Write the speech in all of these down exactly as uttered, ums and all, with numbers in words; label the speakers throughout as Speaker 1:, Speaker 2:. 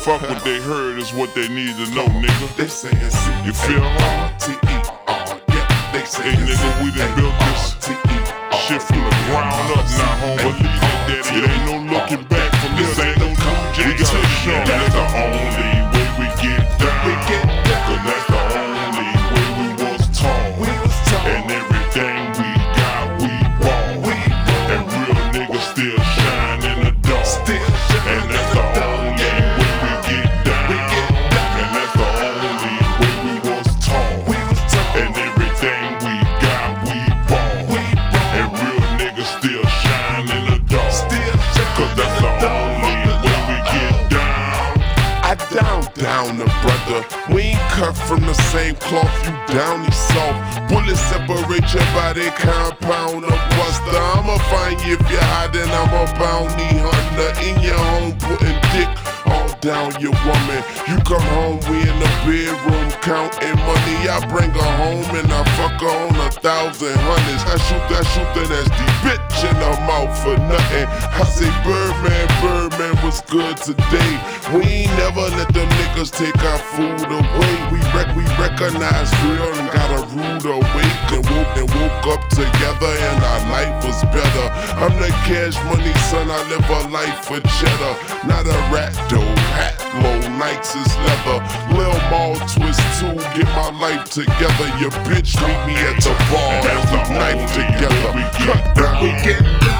Speaker 1: fuck what they heard is what they need to know, nigga.
Speaker 2: They saying
Speaker 1: You feel me?
Speaker 2: T E R, yeah. They say
Speaker 1: Hey nigga, we done built this shit from the ground up now, home. Believe that, daddy. It ain't no looking back from this. Ain't no new J T. That's the only way we get down.
Speaker 2: We get down.
Speaker 1: Cause that's the only way we was taught.
Speaker 2: We was taught.
Speaker 1: And everything we got, we bought.
Speaker 2: We bought.
Speaker 1: And real niggas still shine in the dark.
Speaker 2: Still shine.
Speaker 1: And that's the only way we get down.
Speaker 2: We get down.
Speaker 1: And that's the only way we was taught.
Speaker 2: We was taught.
Speaker 1: And everything we got, we bought.
Speaker 2: We bought.
Speaker 1: And real niggas still shine in the dark.
Speaker 2: Still shine.
Speaker 1: Cause that's the only way we get down.
Speaker 2: I down, down the brother. We ain't cut from the same cloth, you downy soft. Bullets separate your body, compound a buster. I'ma find you if you're hiding, I'm a bounty hunter. In your home, putting dick all down your woman. You come home, we in the bedroom counting money. I bring her home and I fuck her on a thousand hundreds. I shoot that shooter that's the bitch in the mouth for nothing. I say Birdman, Birdman was good today. We ain't never let them niggas take our food away. We rec we recognize real and got a rude awaken. Woke and woke up together and our life was better. I'm the cash money son, I live a life for cheddar. Not a rat though, hat low, nights is leather. Lil Maul twist too, get my life together. Your bitch meet me at the bar and we knife together. Cut down. We get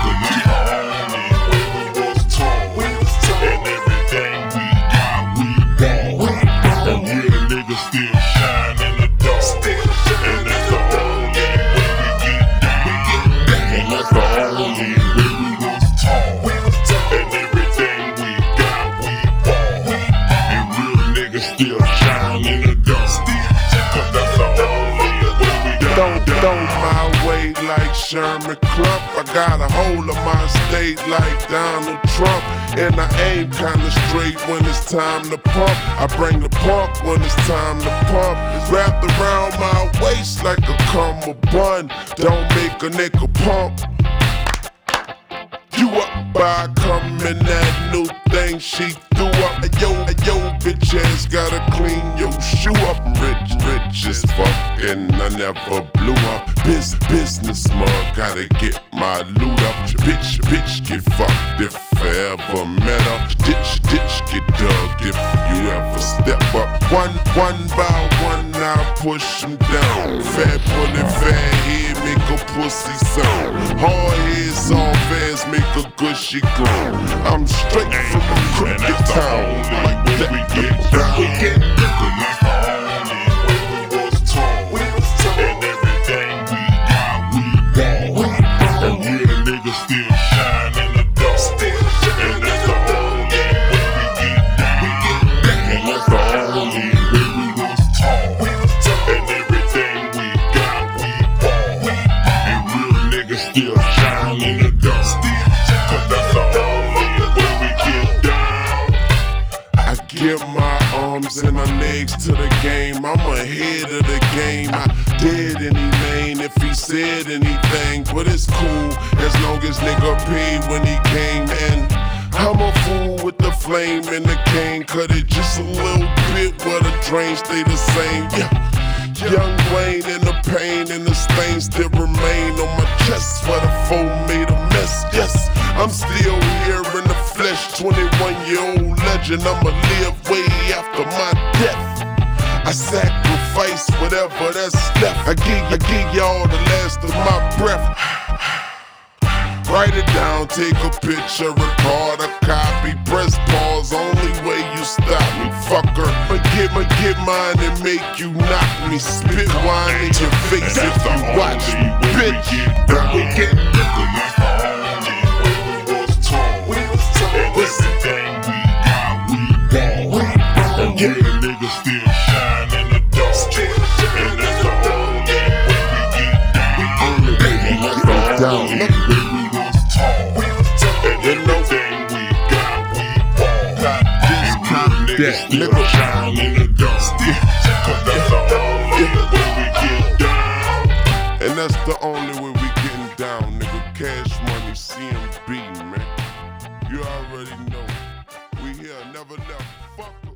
Speaker 1: Still shine in the dark.
Speaker 2: Still
Speaker 1: And that's the only way we get down. And that's the only way we was taught.
Speaker 2: We was taught.
Speaker 1: And everything we got, we bought. And real niggas still shine in the dark. Cause that's the only way we get
Speaker 2: Don't
Speaker 1: down.
Speaker 2: throw my way like Sherman Clump. I got a hold of my state like Donald Trump. And I aim kinda straight when it's time to pump. I bring the pump when it's time to pump. It's wrapped around my waist like a cummerbund. Don't make a nigga pump. You up by coming that new thing she threw up. Yo, yo, bitch ass gotta clean your shoe up. Rich, rich as fuck and I never blew up. Biz, business mug, gotta get my loot up. Bitch, bitch get fucked if I ever met her. Ditch, ditch get dug if you ever step up. One, one by one I push him down. Fat bullet, fat head make a pussy sound. Hard head, soft ass make a gushy ground. I'm straight from a crooked town. Like that, we get down. We get down.
Speaker 1: That's the only way we was taught.
Speaker 2: We was taught.
Speaker 1: And everything we got, we bought. And real niggas still shine in the dark.
Speaker 2: Still shine.
Speaker 1: And that's the only way we get down. And that's the only way we was taught.
Speaker 2: We was taught.
Speaker 1: And everything we got, we bought. And real niggas still shine in the dark. Cause that's the only way we get down.
Speaker 2: I give my arms and my legs to the game. I'm ahead of the game. I did any lane if he said anything, but it's cool as long as nigga paid when he came. And I'm a fool with the flame and the cane. Cut it just a little bit, but the drain stay the same. Yeah. Young Wayne and the pain and the stains still remain on my chest where the foe made a mess. Yes, I'm still here in the flesh, twenty-one year old legend. I'ma live way after my death. I sacrifice whatever that's left. I give, I give y'all the last of my breath. Write it down, take a picture, record a copy, press pause, only way you stop me, fucker. But get, but get mine and make you knock me, spit wine in your face if you watch me, bitch.
Speaker 1: We get down.
Speaker 2: We was taught.
Speaker 1: Everything we got, we bought. And real niggas still shine in the dark. And that's the only way we get down. And that's the only way we was taught. And everything we got, we bought. And real niggas still shine in the dark. Cause that's the only way we get down.
Speaker 2: And that's the only way we getting down, nigga. Cash Money, C M B, man. You already know. We here. never left. Fuck 'em.